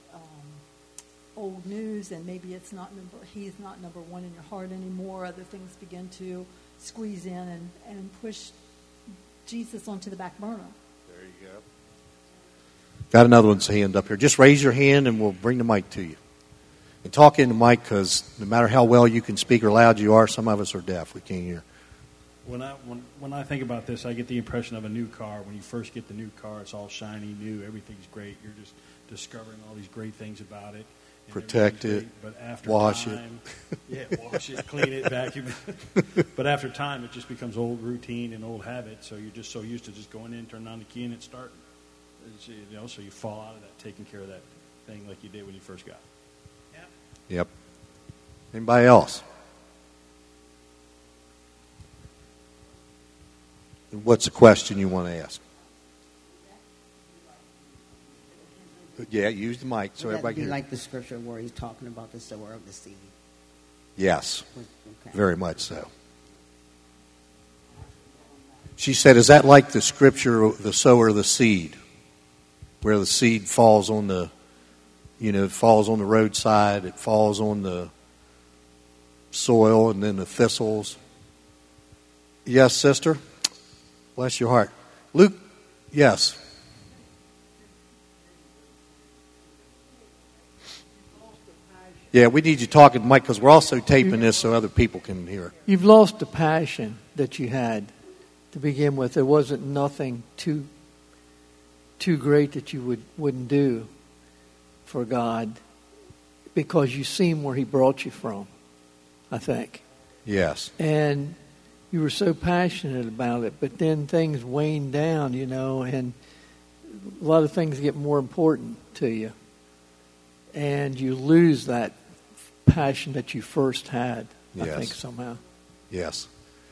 old news, and maybe he's not number one in your heart anymore. Other things begin to squeeze in and push Jesus onto the back burner. There you go. Got another one's hand up here. Just raise your hand and we'll bring the mic to you. And talk in the mic, because no matter how well you can speak or loud you are, some of us are deaf. We can't hear. When I think about this, I get the impression of a new car. When you first get the new car, it's all shiny, new, everything's great. You're just discovering all these great things about it. Protect it, but after wash time, wash it, clean it, vacuum it. But after time, it just becomes old routine and old habit. So you're just so used to just going in, turning on the key, and it's starting. So you fall out of that, taking care of that thing like you did when you first got it. Yep. Anybody else? What's the question you want to ask? Yeah, use the mic so everybody can hear. Like the scripture where he's talking about the sower of the seed. Yes, okay. Very much so. She said, is that like the scripture, the sower of the seed, where the seed falls on the, it falls on the roadside, it falls on the soil, and then the thistles? Yes, sister? Bless your heart. Luke, yes. Yeah, we need you talking to Mike, because we're also taping this so other people can hear. You've lost the passion that you had to begin with. There wasn't nothing too great that you wouldn't do for God, because you seen where He brought you from, I think. Yes. And you were so passionate about it, but then things wane down, and a lot of things get more important to you. And you lose that passion that you first had, I think, somehow. Yes.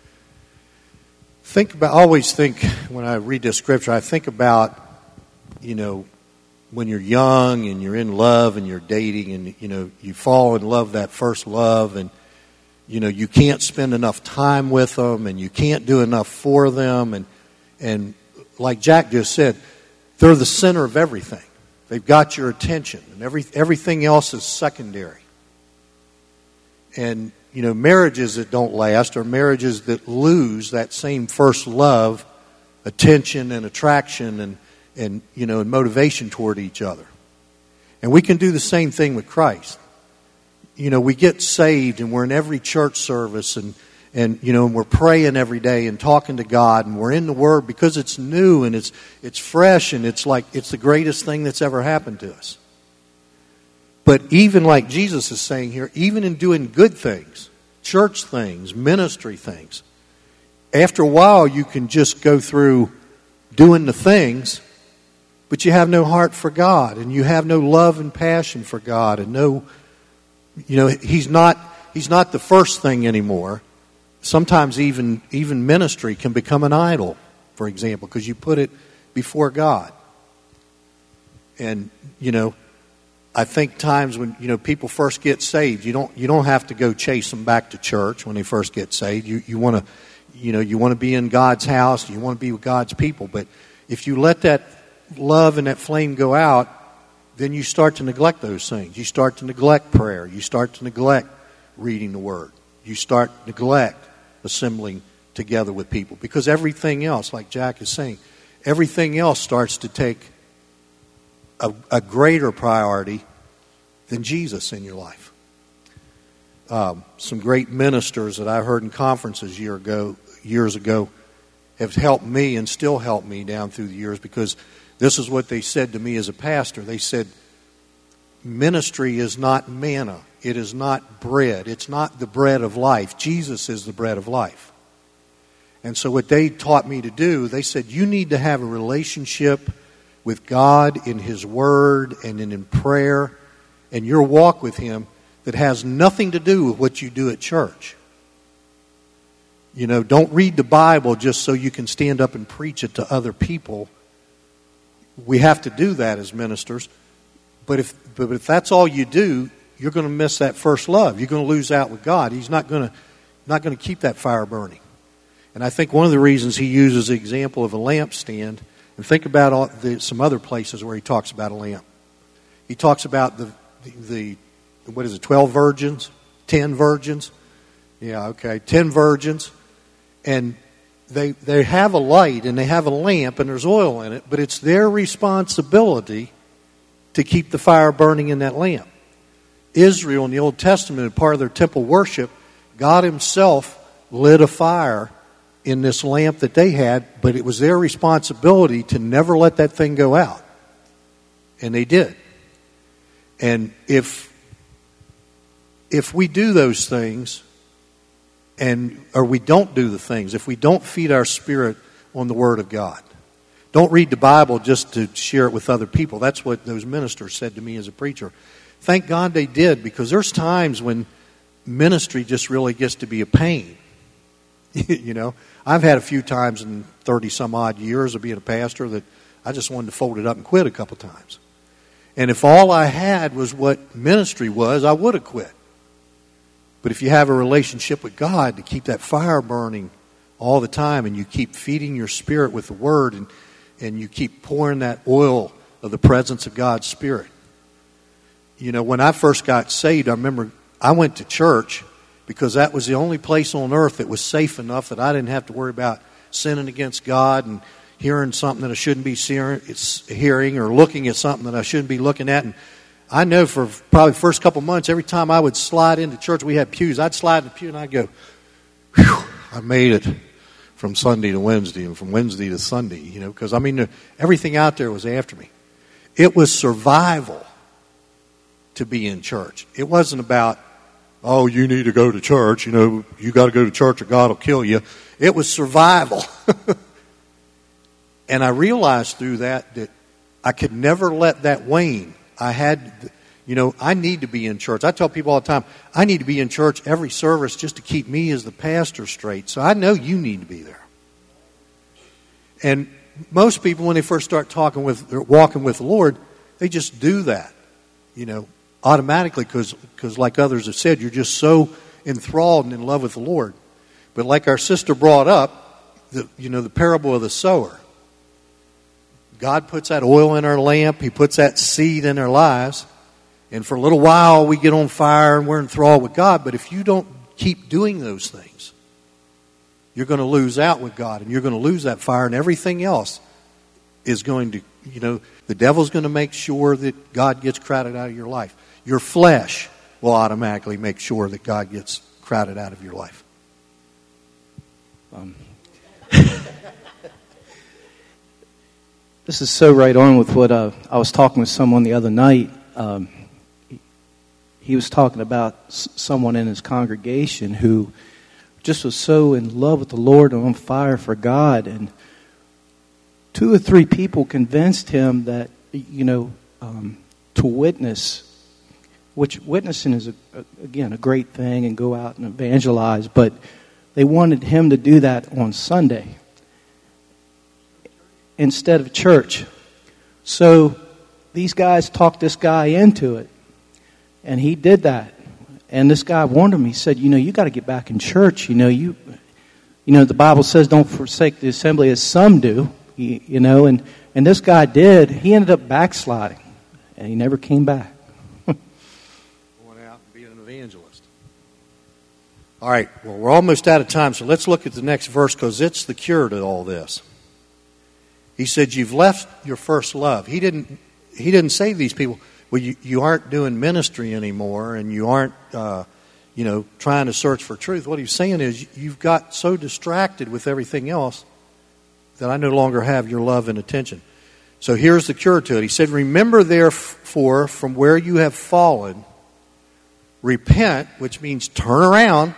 Always think, when I read this scripture, I think about, when you're young and you're in love and you're dating and, you fall in love, that first love, and, you can't spend enough time with them and you can't do enough for them. And like Jack just said, they're the center of everything. They've got your attention, and everything else is secondary. And, marriages that don't last are marriages that lose that same first love, attention and attraction and motivation toward each other. And we can do the same thing with Christ. We get saved and we're in every church service and we're praying every day and talking to God, and we're in the Word because it's new and it's fresh, and it's the greatest thing that's ever happened to us. But even like Jesus is saying here, even in doing good things, church things, ministry things, after a while you can just go through doing the things, but you have no heart for God, and you have no love and passion for God, and He's not the first thing anymore. Sometimes even ministry can become an idol, for example, because you put it before God. And, I think times when, people first get saved, you don't have to go chase them back to church when they first get saved. You want to be in God's house, you want to be with God's people. But if you let that love and that flame go out, then you start to neglect those things. You start to neglect prayer. You start to neglect reading the Word. You start to neglect assembling together with people, because everything else, like Jack is saying, everything else starts to take a greater priority than Jesus in your life. Some great ministers that I heard in conferences years ago have helped me and still help me down through the years, because this is what they said to me as a pastor. They said, ministry is not manna It is not bread. It's not the bread of life. Jesus is the bread of life. And so what they taught me to do, they said, you need to have a relationship with God in His Word and in prayer and your walk with Him that has nothing to do with what you do at church. You know, don't read the Bible just so you can stand up and preach it to other people. We have to do that as ministers. But if that's all you do, you're going to miss that first love. You're going to lose out with God. He's not going to keep that fire burning. And I think one of the reasons He uses the example of a lampstand, and think about some other places where He talks about a lamp. He talks about the 12 virgins? 10 virgins? Yeah, okay, 10 virgins. And they have a light and they have a lamp and there's oil in it, but it's their responsibility to keep the fire burning in that lamp. Israel in the Old Testament, part of their temple worship, God Himself lit a fire in this lamp that they had, but it was their responsibility to never let that thing go out. And they did. And if we do those things, or we don't do the things, if we don't feed our spirit on the Word of God, don't read the Bible just to share it with other people. That's what those ministers said to me as a preacher. Thank God they did, because there's times when ministry just really gets to be a pain. You know, I've had a few times in 30 some odd years of being a pastor that I just wanted to fold it up and quit a couple times. And if all I had was what ministry was, I would have quit. But if you have a relationship with God to keep that fire burning all the time, and you keep feeding your spirit with the Word, and you keep pouring that oil of the presence of God's Spirit. You know, when I first got saved, I remember I went to church because that was the only place on earth that was safe enough that I didn't have to worry about sinning against God and hearing something that I shouldn't be hearing, or looking at something that I shouldn't be looking at. And I know for probably the first couple months, every time I would slide into church, we had pews, I'd slide in the pew and I'd go, whew, I made it from Sunday to Wednesday and from Wednesday to Sunday, you know, because I mean, everything out there was after me. It was survival to be in church. It wasn't about, oh, you need to go to church, you know, you got to go to church or God will kill you. It was survival. And I realized through that I could never let that wane. I need to be in church. I tell people all the time, I need to be in church every service just to keep me as the pastor straight. So I know you need to be there. And most people, when they first start walking with the Lord, they just do that, you know, automatically, because like others have said, you're just so enthralled and in love with the Lord. But like our sister brought up, the parable of the sower. God puts that oil in our lamp. He puts that seed in our lives. And for a little while, we get on fire and we're enthralled with God. But if you don't keep doing those things, you're going to lose out with God. And you're going to lose that fire. And everything else is going to, the devil's going to make sure that God gets crowded out of your life. Your flesh will automatically make sure that God gets crowded out of your life. This is so right on with what I was talking with someone the other night. He was talking about someone in his congregation who just was so in love with the Lord and on fire for God. And 2 or 3 people convinced him that, to witness, which witnessing is, again, a great thing, and go out and evangelize. But they wanted him to do that on Sunday instead of church. So these guys talked this guy into it, and he did that. And this guy warned him. He said, you got to get back in church. The Bible says don't forsake the assembly as some do, and this guy did. He ended up backsliding, and he never came back. Going out and being an evangelist. All right, well, we're almost out of time, so let's look at the next verse, because it's the cure to all this. He said, you've left your first love. He didn't say to these people, well, you aren't doing ministry anymore, and you aren't, trying to search for truth. What he's saying is, you've got so distracted with everything else that I no longer have your love and attention. So here's the cure to it. He said, remember therefore from where you have fallen, repent, which means turn around,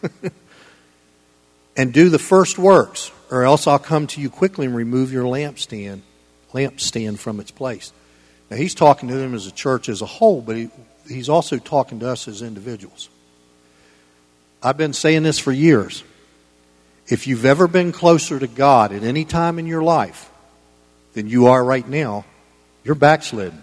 and do the first works, or else I'll come to you quickly and remove your lampstand from its place. Now, he's talking to them as a church as a whole, but he's also talking to us as individuals. I've been saying this for years. If you've ever been closer to God at any time in your life than you are right now, you're backslidden.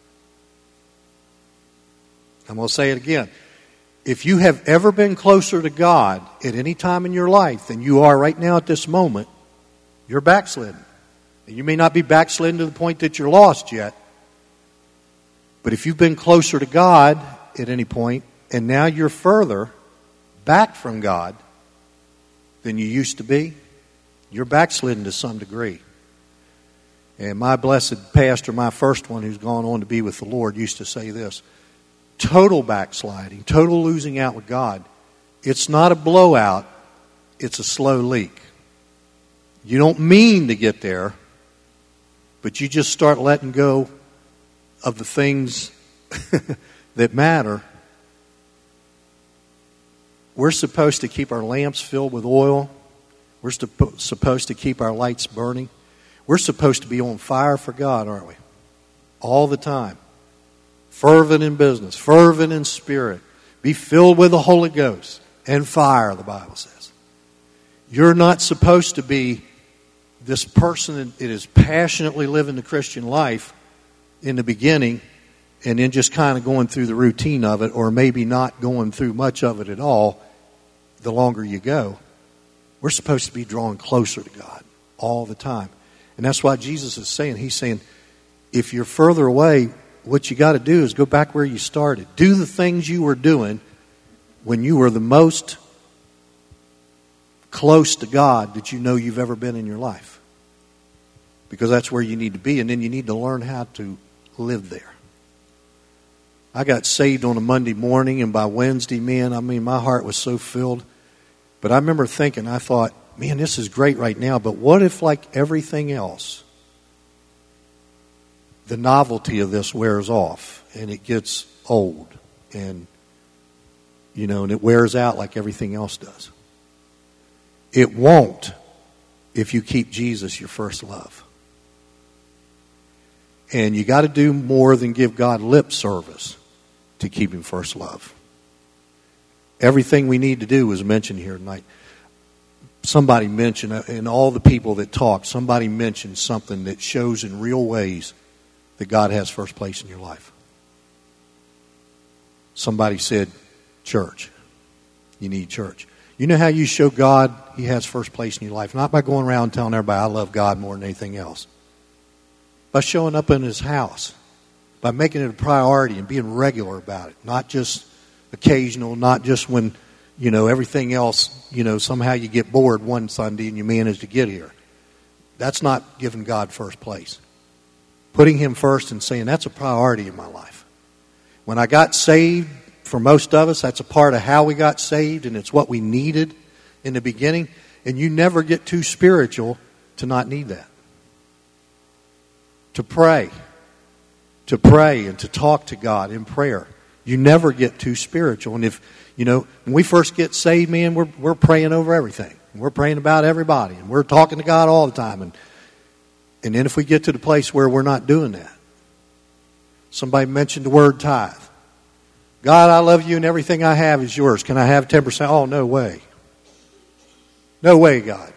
I'm going to say it again. If you have ever been closer to God at any time in your life than you are right now at this moment, you're backslidden. And you may not be backslidden to the point that you're lost yet, but if you've been closer to God at any point, and now you're further back from God than you used to be, you're backslidden to some degree. And my blessed pastor, my first one who's gone on to be with the Lord, used to say this: total backsliding, total losing out with God, it's not a blowout, it's a slow leak. You don't mean to get there, but you just start letting go of the things that matter. We're supposed to keep our lamps filled with oil. We're supposed to keep our lights burning. We're supposed to be on fire for God, aren't we? All the time. Fervent in business, fervent in spirit. Be filled with the Holy Ghost and fire, the Bible says. You're not supposed to be this person that is passionately living the Christian life in the beginning and then just kind of going through the routine of it, or maybe not going through much of it at all the longer you go. We're supposed to be drawing closer to God all the time. And that's why Jesus is saying, he's saying, if you're further away, what you got to do is go back where you started. Do the things you were doing when you were the most close to God that you know you've ever been in your life. Because that's where you need to be, and then you need to learn how to live there. I got saved on a Monday morning, and by Wednesday, my heart was so filled. But I remember thinking, I thought, man, this is great right now, but what if, like everything else, the novelty of this wears off and it gets old and it wears out like everything else does? It won't if you keep Jesus your first love. And you got to do more than give God lip service to keep Him first love. Everything we need to do is mentioned here tonight. Somebody mentioned, and all the people that talk, somebody mentioned something that shows in real ways that God has first place in your life. Somebody said, church. You need church. You know how you show God He has first place in your life? Not by going around telling everybody, I love God more than anything else. By showing up in His house. By making it a priority and being regular about it. Not just occasional, not just when, everything else, somehow you get bored one Sunday and you manage to get here. That's not giving God first place. Putting Him first and saying, that's a priority in my life. When I got saved, for most of us, that's a part of how we got saved, and it's what we needed in the beginning. And you never get too spiritual to not need that. To pray and to talk to God in prayer. You never get too spiritual. And if, when we first get saved, man, we're praying over everything. We're praying about everybody. And we're talking to God all the time. And then if we get to the place where we're not doing that. Somebody mentioned the word tithe. God, I love you and everything I have is yours. Can I have 10%? Oh, no way. No way, God.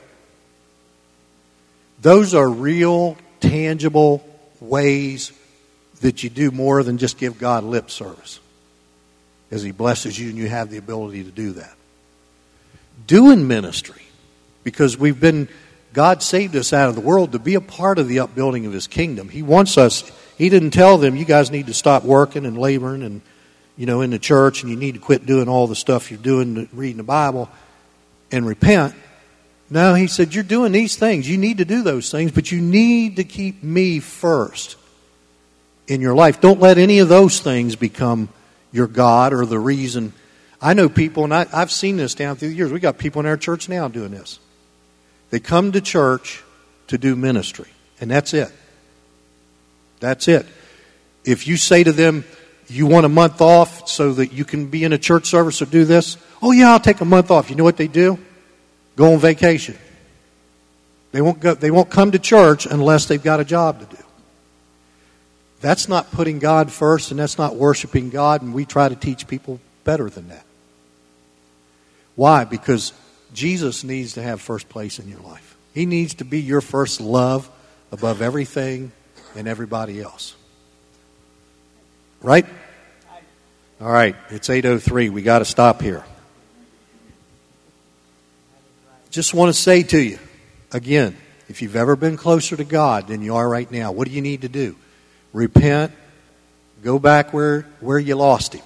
Those are real, tangible ways that you do more than just give God lip service as He blesses you and you have the ability to do that. Doing ministry, because God saved us out of the world to be a part of the upbuilding of His kingdom. He wants us, He didn't tell them, you guys need to stop working and laboring and, in the church, and you need to quit doing all the stuff you're doing, reading the Bible, and repent. No, He said, you're doing these things. You need to do those things, but you need to keep me first in your life. Don't let any of those things become your God or the reason. I know people, and I've seen this down through the years. We got people in our church now doing this. They come to church to do ministry, and that's it. That's it. If you say to them, you want a month off so that you can be in a church service or do this? Oh, yeah, I'll take a month off. You know what they do? Go on vacation. They won't come to church unless they've got a job to do. That's not putting God first, and that's not worshiping God, and we try to teach people better than that. Why? Because Jesus needs to have first place in your life. He needs to be your first love above everything and everybody else. Right? All right, it's 8:03. We got to stop here. Just want to say to you, again, if you've ever been closer to God than you are right now, what do you need to do? Repent. Go back where you lost Him.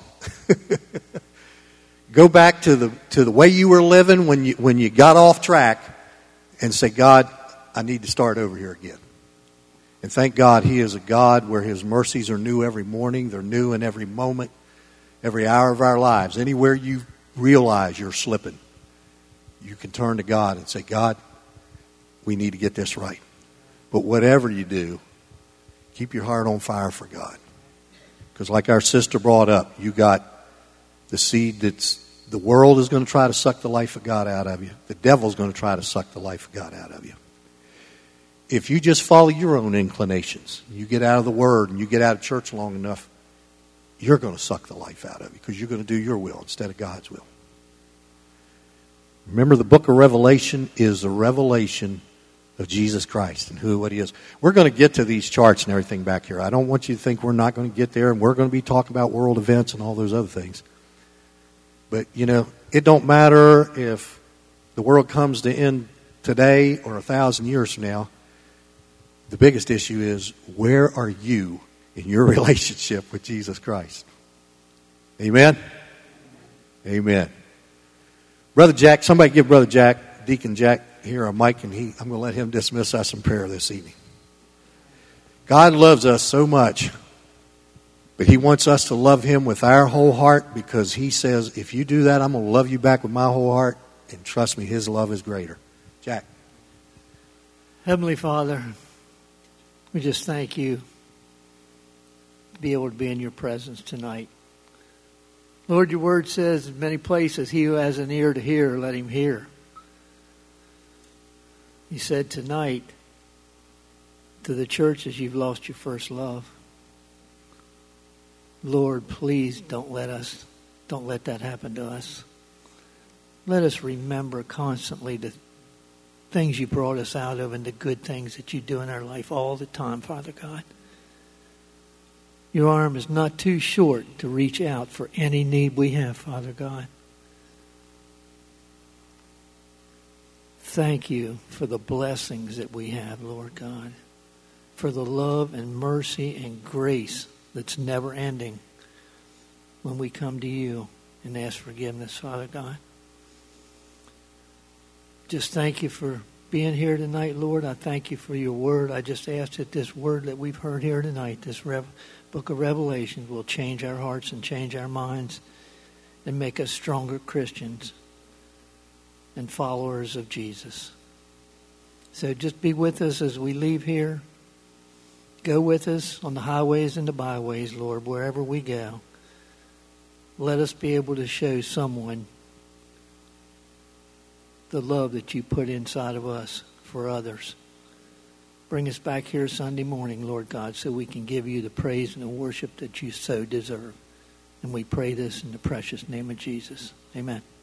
Go back to the way you were living when you got off track, and say, God, I need to start over here again. And thank God He is a God where His mercies are new every morning. They're new in every moment, every hour of our lives. Anywhere you realize you're slipping, you can turn to God and say, God, we need to get this right. But whatever you do, keep your heart on fire for God. Because like our sister brought up, you got the seed the world is going to try to suck the life of God out of you. The devil's going to try to suck the life of God out of you. If you just follow your own inclinations, you get out of the Word and you get out of church long enough, you're going to suck the life out of you because you're going to do your will instead of God's will. Remember, the book of Revelation is a revelation of Jesus Christ and what He is. We're going to get to these charts and everything back here. I don't want you to think we're not going to get there, and we're going to be talking about world events and all those other things. But, it don't matter if the world comes to end today or 1,000 years from now. The biggest issue is, where are you in your relationship with Jesus Christ? Amen? Amen. Brother Jack, somebody give Brother Jack, Deacon Jack, here a mic, and I'm going to let him dismiss us in prayer this evening. God loves us so much, but He wants us to love Him with our whole heart, because He says, if you do that, I'm going to love you back with my whole heart, and trust me, His love is greater. Jack. Heavenly Father, we just thank You to be able to be in Your presence tonight. Lord, Your word says in many places, he who has an ear to hear, let him hear. You said tonight to the churches, you've lost your first love. Lord, please don't let that happen to us. Let us remember constantly the things You brought us out of and the good things that You do in our life all the time, Father God. Your arm is not too short to reach out for any need we have, Father God. Thank You for the blessings that we have, Lord God. For the love and mercy and grace that's never ending when we come to You and ask forgiveness, Father God. Just thank You for being here tonight, Lord. I thank You for Your word. I just ask that this word that we've heard here tonight, this book of Revelation, will change our hearts and change our minds and make us stronger Christians and followers of Jesus. So just be with us as we leave here. Go with us on the highways and the byways, Lord, wherever we go. Let us be able to show someone the love that You put inside of us for others. Bring us back here Sunday morning, Lord God, so we can give You the praise and the worship that You so deserve. And we pray this in the precious name of Jesus. Amen.